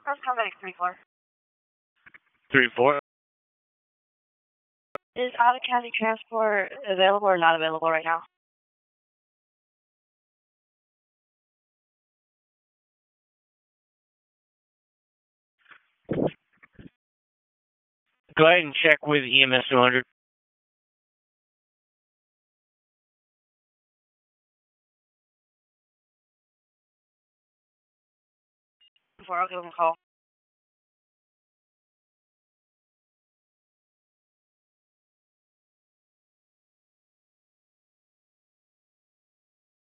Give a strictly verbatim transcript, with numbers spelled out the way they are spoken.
First contact three four. Three four. Is out-of-county transport available or not available right now? Go ahead and check with E M S two hundred. Before I'll give them a call.